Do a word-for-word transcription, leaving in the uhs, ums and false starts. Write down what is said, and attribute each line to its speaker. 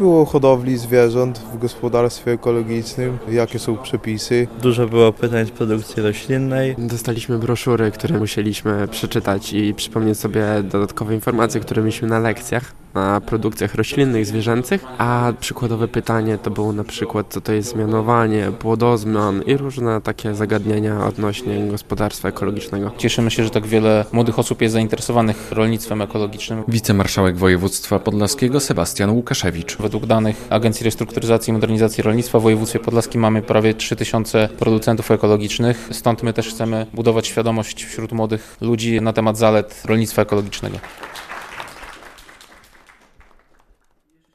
Speaker 1: Było o hodowli zwierząt w gospodarstwie ekologicznym, jakie są przepisy.
Speaker 2: Dużo było pytań z produkcji roślinnej.
Speaker 3: Dostaliśmy broszury, które musieliśmy przeczytać i przypomnieć sobie dodatkowe informacje, które mieliśmy na lekcjach, na produkcjach roślinnych, zwierzęcych, a przykładowe pytanie to było na przykład, co to jest zmianowanie, płodozmian i różne takie zagadnienia odnośnie gospodarstwa ekologicznego.
Speaker 4: Cieszymy się, że tak wiele młodych osób jest zainteresowanych rolnictwem ekologicznym.
Speaker 5: Wicemarszałek województwa podlaskiego Sebastian Łukaszewicz.
Speaker 4: Według danych Agencji Restrukturyzacji i Modernizacji Rolnictwa w województwie podlaskim mamy prawie trzy tysiące producentów ekologicznych, stąd my też chcemy budować świadomość wśród młodych ludzi na temat zalet rolnictwa ekologicznego.